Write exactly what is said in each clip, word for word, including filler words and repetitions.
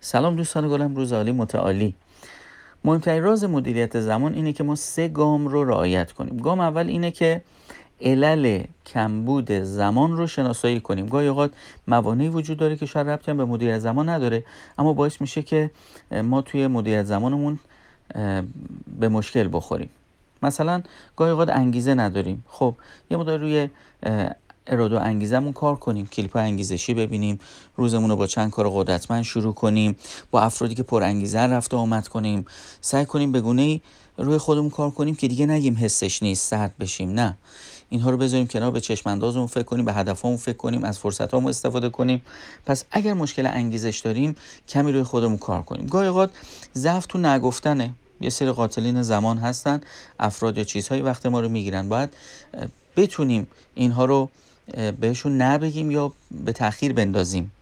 سلام دوستان گلم، روز عالی متعالی. مهمترین راز مدیریت زمان اینه که ما سه گام رو رعایت کنیم. گام اول اینه که علل کمبود زمان رو شناسایی کنیم. گاهی اوقات موانعی وجود داره که شاید ربطی هم به مدیریت زمان نداره، اما باعث میشه که ما توی مدیریت زمانمون به مشکل بخوریم. مثلا گاهی اوقات انگیزه نداریم. خب یه مقدار روی اراده و انگیزمون کار کنیم، کلیپ انگیزشی ببینیم، روزمون رو با چند کار قدرتمند شروع کنیم، با افرادی که پر انگیزه رفت و آمد کنیم، سعی کنیم به گونه‌ای روی خودمون کار کنیم که دیگه نگیم حسش نیست، سرد بشیم. نه، اینها رو بذاریم کنار، به چشم اندازمون فکر کنیم، به هدفمون فکر کنیم، از فرصتامون استفاده کنیم. پس اگر مشکل انگیزش داریم، کمی روی خودمون کار کنیم. گاهی اوقات ضعف تو نگفتنه. یه سری قاتلین زمان هستن، افراد یا چیزهایی وقت ما رو میگیرن. باید بتونیم اینها رو بهشون نبگیم یا به تأخیر بندازیم.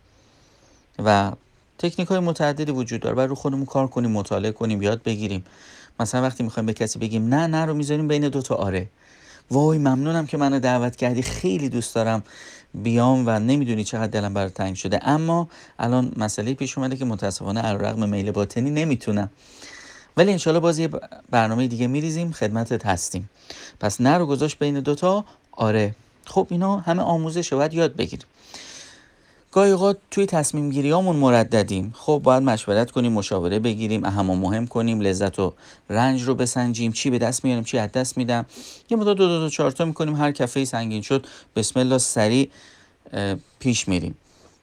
و تکنیک های متعددی وجود داره. باید رو خودمون کار کنیم، مطالعه کنیم، یاد بگیریم. مثلا وقتی میخوایم به کسی بگیم نه، نه رو میذاریم بین دو تا آره. وای ممنونم که منو دعوت کردی، خیلی دوست دارم بیام و نمیدونی چقدر دلم برات تنگ شده، اما الان مسئله پیش اومده که متاسفانه علیرغم میل باطنی نمیتونم. ولی انشالله باز یه برنامه دیگه میریزیم، خدمتت هستیم. پس نه رو گذاشت بین دوتا آره. خب اینا همه آموزشه، باید یاد بگیریم. گاهی اوقات توی تصمیم گیریامون مرددیم. خب باید مشورت کنیم، مشاوره بگیریم، اهم و مهم کنیم، لذت و رنج رو بسنجیم، چی به دست میاریم، چی از دست میدم. یه مدت دو دو دو چهار تا میکنیم، هر کفه سنگین شد بسم الله سریع پیش میریم.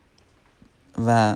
و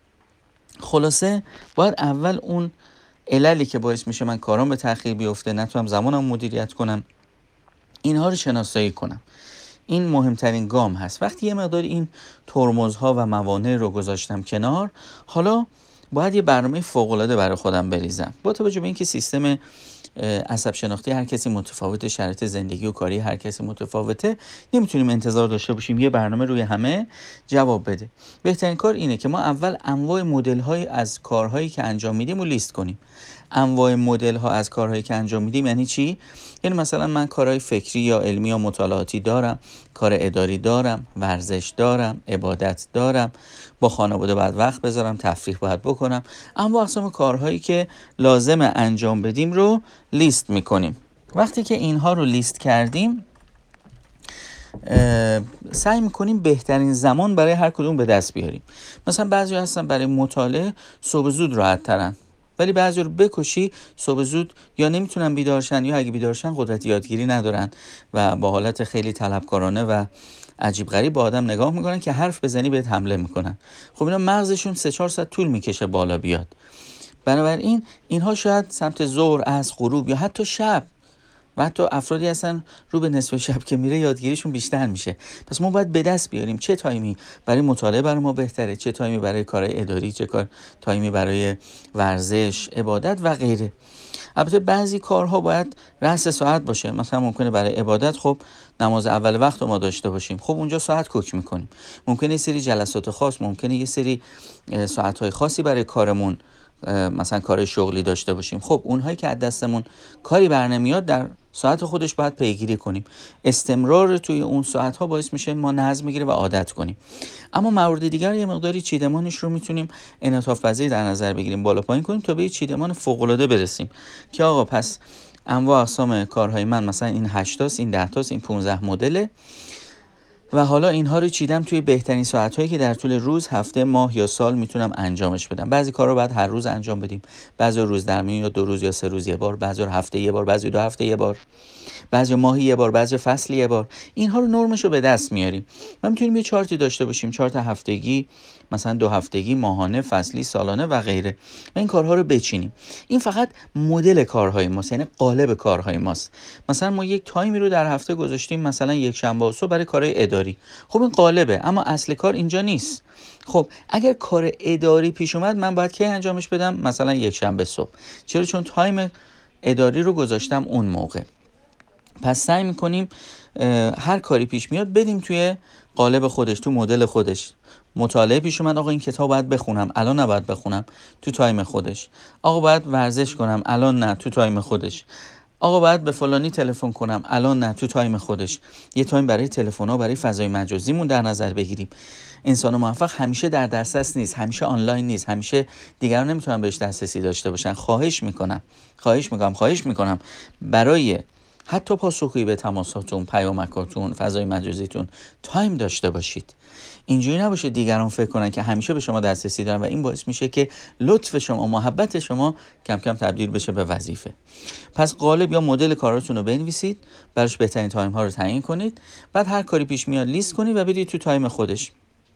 خلاصه باید اول اون عللی که باعث میشه من کارام به تأخیر بیفته، نتونم زمانم مدیریت کنم، اینها رو شناسایی کنم. این مهمترین گام هست. وقتی یه مقدار این ترمزها و موانع رو گذاشتم کنار، حالا باید یه برنامه فوق‌العاده برای خودم بریزم. با توجه به اینکه سیستم عصب شناختی هر کسی متفاوته، شرایط زندگی و کاری هر کسی متفاوته، نمیتونیم انتظار داشته باشیم یه برنامه روی همه جواب بده. بهترین کار اینه که ما اول انواع مدل‌های از کارهایی که انجام میدیم رو لیست کنیم. انواع مدل‌ها از کارهایی که انجام میدیم یعنی چی؟ یعنی مثلا من کارهای فکری یا علمی یا مطالعاتی دارم، کار اداری دارم، ورزش دارم، عبادت دارم، با خانواده باید وقت بذارم، تفریح باید بکنم. اما اقسام کارهایی که لازم انجام بدیم رو لیست میکنیم. وقتی که اینها رو لیست کردیم، سعی میکنیم بهترین زمان برای هر کدوم به دست بیاریم. مثلا بعضی هستن برای مطالعه صبح زود راحت ترن، ولی بعضی رو بکشی صبح زود یا نمیتونن بیدارشن یا اگه بیدارشن قدرت یادگیری ندارن و با حالت خیلی طلبکارانه و عجیب غریب با آدم نگاه میکنن که حرف بزنی بهت حمله میکنن. خب اینا مغزشون سه چهار ساعت طول میکشه بالا بیاد. بنابراین اینها شاید سمت ظهر، عصر، غروب یا حتی شب، و حتی افرادی هستن رو به نصف شب که میره یادگیریشون بیشتر میشه. پس ما باید به دست بیاریم چه تایمی برای مطالعه برای ما بهتره، چه تایمی برای کارهای اداری، چه کار تایمی برای ورزش، عبادت و غیره. البته بعضی کارها باید رأس ساعت باشه. مثلا ممکنه برای عبادت خب نماز اول وقت رو ما داشته باشیم، خب اونجا ساعت کوک میکنیم. ممکنه یه سری جلسات خاص، ممکنه یه سری ساعت‌های خاصی برای کارمون، مثلا کار شغلی داشته باشیم. خب اونهایی که از دستمون کاری بر نمیاد در ساعت خودش باید پیگیری کنیم. استمرار توی اون ساعت ها باعث میشه ما نظم بگیره و عادت کنیم. اما موارد دیگر یه مقداری چیدمانش رو میتونیم انعطاف پذیر در نظر بگیریم، بالا پایین کنیم تا به یه چیدمان فوق العاده برسیم که آقا پس انواع اقسام کارهای من مثلا این هشت تاست، این ده تاست، این پانزده مدله و حالا اینها رو چیدم توی بهترین ساعت‌هایی که در طول روز، هفته، ماه یا سال میتونم انجامش بدم. بعضی کارا رو باید هر روز انجام بدیم، بعضی روز در میون یا دو روز یا سه روز یه بار، بعضی هفته یه بار، بعضی دو هفته یه بار، بعضی ماهی یه بار، بعضی فصلی یه بار. اینها رو نرمش رو به دست میاریم. ما میتونیم یه چارتی داشته باشیم، چارت هفتگی، مثلا دو هفتگی، ماهانه، فصلی، سالانه و غیره. و این کارها رو بچینیم. این فقط مدل کارهای ماست، یعنی قالب کارهای ماست. مثلا ما یک تایمی رو در هفته گذاشتیم، مثلا یک شنبه و صبح برای کارهای اداری. خب این قالبه، اما اصل کار اینجا نیست. خب اگر کار اداری پیش اومد، من باید کی انجامش بدم؟ مثلا یک شنبه صبح. چرا؟ چون تایم اداری رو گذاشتم اون موقع. پس سعی میکنیم هر کاری پیش میاد بدیم توی قالب خودش، تو مدل خودش. مطالعه پیش اومد، آقا این کتاب باید بخونم، الان نباید بخونم، تو تایم خودش. آقا باید ورزش کنم، الان نه، تو تایم خودش. آقا باید به فلانی تلفن کنم، الان نه، تو تایم خودش. یه تایم برای تلفن‌ها، برای فضای مجازیمون در نظر بگیریم. انسان موفق همیشه در دسترس نیست، همیشه آنلاین نیست، همیشه دیگران نمیتونن بهش دسترسی داشته باشن. خواهش میکنم خواهش میکنم خواهش میکنم برای حتی پاسخگویی به تماساتون، پیامکاتون، فضای مجازیتون تایم داشته باشید. اینجوری نباشه دیگران فکر کنن که همیشه به شما دسترسی دارن و این باعث میشه که لطف شما، محبت شما کم کم تبدیل بشه به وظیفه. پس قالب یا مدل کاراتون رو بنویسید، براش بهترین تایم ها رو تعیین کنید، بعد هر کاری پیش میاد لیست کنید و بدید تو تایم خودش.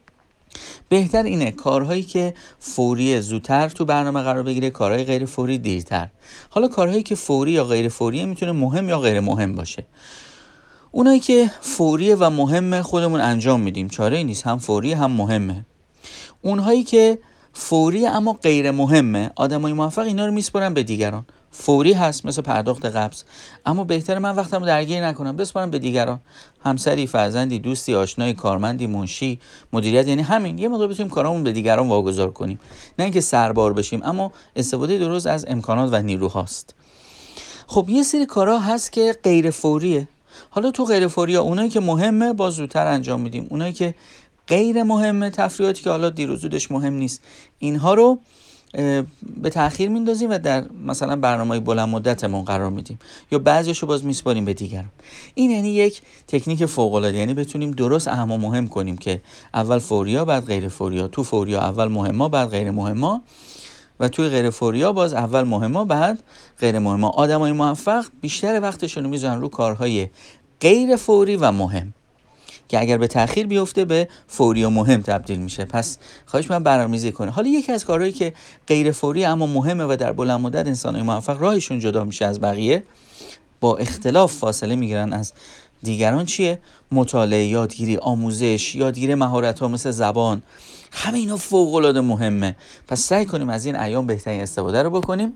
بهتر اینه کارهایی که فوری زودتر تو برنامه قرار بگیره، کارهای غیر فوری دیرتر. حالا کارهایی که فوری یا غیر فوریه میتونه مهم یا غیر مهم باشه. اونایی که فوریه و مهمه خودمون انجام میدیم، چاره ای نیست، هم فوری هم مهمه. اونهایی که فوری اما غیر مهمه، آدمای موفق اینا رو میسپارن به دیگران. فوری هست مثل پرداخت قبض، اما بهتره من وقتمو درگیر نکنم، بسپارم به دیگران. همسری، فرزندی، دوستی، آشنایی، کارمندی، منشی، مدیریت، یعنی همین یه مقدار بتونیم کارامون به دیگران واگذار کنیم، نه اینکه سربار بشیم، اما استفاده درست از امکانات و نیروهاست. خب یه سری کارا هست که غیر فوریه. حالا تو غیر فوری ها اونایی که مهمه با زودتر انجام میدیم، اونایی که غیر مهمه، تفریحاتی که حالا دیر و زودش مهم نیست، اینها رو به تأخیر میندازیم و در مثلا برنامه‌های بلند مدتمون قرار میدیم یا بعضیشو باز میسپاریم به دیگران. این یعنی یک تکنیک فوق العاده، یعنی بتونیم درست اهم و مهم کنیم که اول فوریا بعد غیر فوریا، تو فوریا اول مهمه بعد غیر مهمه و توی غیر فوریا باز اول مهمه بعد غیر مهمه. آدمای موفق بیشتر وقتشون رو میذارن رو کارهای غیر فوری و مهم که اگر به تأخیر بیفته به فوری و مهم تبدیل میشه. پس خواهش من برنامه‌ریزی کنه. حالا یکی از کارهایی که غیر فوری اما مهمه و در بلند مدت انسان‌های موفق راهشون جدا میشه از بقیه، با اختلاف فاصله میگیرن از دیگران، چیه؟ مطالعه، یادگیری، آموزش، یادگیری مهارت‌ها مثل زبان، همه اینا فوق‌العاده مهمه. پس سعی کنیم از این ایام بهترین استفاده رو بکنیم.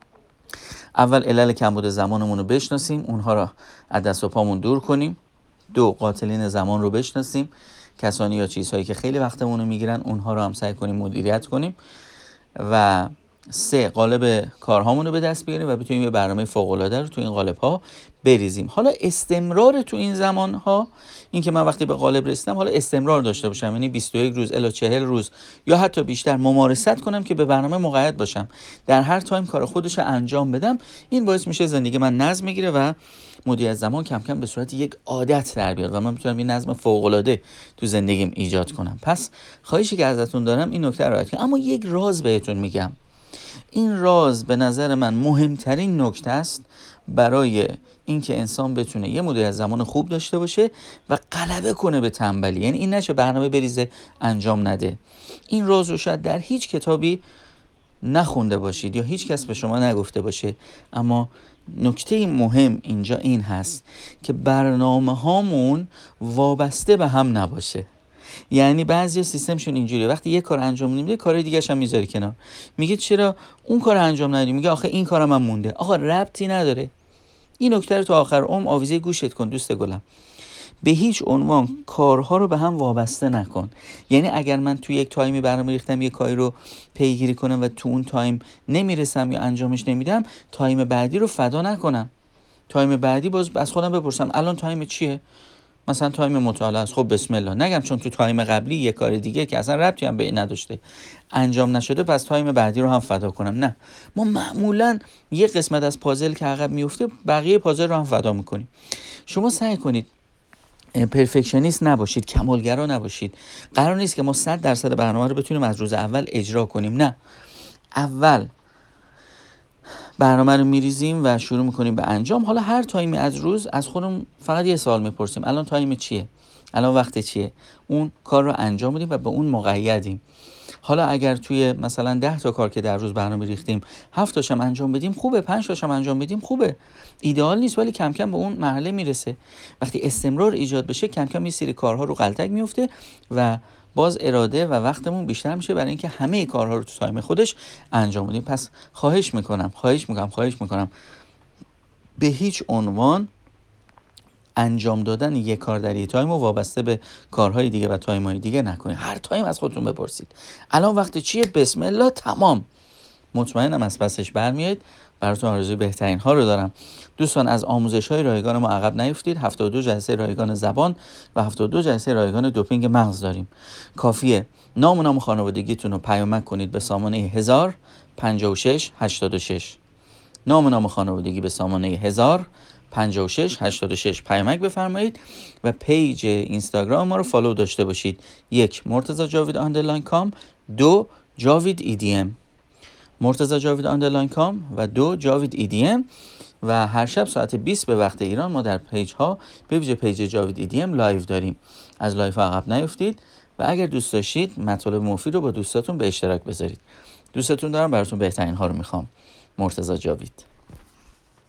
اول علل کمبود زمانمون رو بشناسیم، اونها رو از دست و پامون دور کنیم. دو، قاتلین زمان رو بشناسیم، کسانی یا چیزهایی که خیلی وقتمون رو میگیرن، اونها رو هم سعی کنیم مدیریت کنیم. و سه، قالب کارهامون رو به دست بیاریم و بتونیم یه برنامه فوق‌العاده رو تو این قالب ها بریزیم. حالا استمرار تو این زمان ها، این که من وقتی به قالب رسیدم حالا استمرار داشته باشم، یعنی بیست و یک روز الی چهل روز یا حتی بیشتر ممارست کنم که به برنامه مقید باشم، در هر تایم کار خودش رو انجام بدم. این باعث میشه زندگی من نظم میگیره و مدیریت زمان کم کم به صورت یک عادت در بیاد و من میتونم این نظم فوق‌العاده تو زندگیم ایجاد کنم. پس خواهشی که ازتون دارم این نکته رو رعایت کنید. اما یک راز بهتون میگم، این راز به نظر من مهمترین نکته است برای اینکه انسان بتونه یه مدیریت زمان خوب داشته باشه و غلبه کنه به تنبلی. یعنی این نشه برنامه بریزه انجام نده. این راز رو شاید در هیچ کتابی نخونده باشید یا هیچ کس به شما نگفته باشه، اما نکته مهم اینجا این هست که برنامه هامون وابسته به هم نباشه. یعنی بعضی سیستمشون اینجوریه، وقتی یه کار انجام نمیده کار دیگه هم میذاری کنار، میگه چرا اون کار انجام ندادی، میگه آخه این کارم هم مونده. آقا ربطی نداره. این نکته رو تا آخر عمر آویزه گوشت کن دوست گلم. به هیچ عنوان کارها رو به هم وابسته نکن. یعنی اگر من توی یک تایمی برنامه ریختم یه کاری رو پیگیری کنم و تو اون تایم نمیرسم یا انجامش نمیدم، تایم بعدی رو فدا نکنم. تایم بعدی باز از خودم بپرسم الان تایم چیه؟ مثلا تایم مطالعه است، خب بسم الله، نگم چون تو تایم قبلی یه کار دیگه که اصلا ربطی هم به این نداشته انجام نشده پس تایم بعدی رو هم فدا کنم. نه، ما معمولا یه قسمت از پازل که عقب میفته بقیه پازل رو هم فدا میکنیم. شما سعی کنید پرفکشنیست نباشید، کمالگرا نباشید. قرار نیست که ما صد درصد برنامه رو بتونیم از روز اول اجرا کنیم. نه، اول برنامه رو میریزیم و شروع میکنیم به انجام. حالا هر تایمی از روز از خودمون فقط یه سوال میپرسیم، الان تایم چیه؟ الان وقت چیه؟ اون کار رو انجام بدیم و به اون مقیدیم. حالا اگر توی مثلا ده تا کار که در روز برنامه ریختیم هفت تاشم انجام بدیم خوبه، پنج تاشم انجام بدیم خوبه. ایدئال نیست ولی کم کم به اون مرحله میرسه. وقتی استمرار ایجاد بشه کم کم این سری کارها رو غلطک میفته و باز اراده و وقتمون بیشتر میشه برای اینکه همه کارها رو تو تایم خودش انجام بدیم. پس خواهش میکنم خواهش میکنم خواهش میکنم به هیچ عنوان انجام دادن یک کار در یک تایم رو وابسته به کارهای دیگه و تایم‌های دیگه نکنید. هر تایم از خودتون بپرسید الان وقت چیه، بسم الله، تمام. مطمئنم از پسش برمیاد براتون آرزوی بهترین ها رو دارم. دوستان از آموزش های رایگان ما عقب نیفتید. هفتاد و دو جلسه رایگان زبان و هفتاد و دو جلسه رایگان دوپینگ مغز داریم. کافیه نام و نام خانوادگیتون رو پیامک کنید به سامانه هزار پنجاه و شش هشتاد و شش. نام و نام خانوادگی به سامانه هزار پنجاه و شش هشتاد و شش پیامک بفرمایید و پیج اینستاگرام ما رو فالو داشته باشید. یک مرتضی جاوید آندرلاین کام، دو جاوید ای دی ام، مرتضی جاوید آندرلاین کام و دو جاوید ای دی ام. و هر شب ساعت بیست به وقت ایران ما در پیج ها به ویژه پیج جاوید ای دی ام لایو داریم. از لایو عقب نیفتید و اگر دوست داشتید مطالب مفید رو با دوستاتون به اشتراک بذارید. دوستتون دارم، براتون بهترین ها رو میخوام. مرتضی جاوید.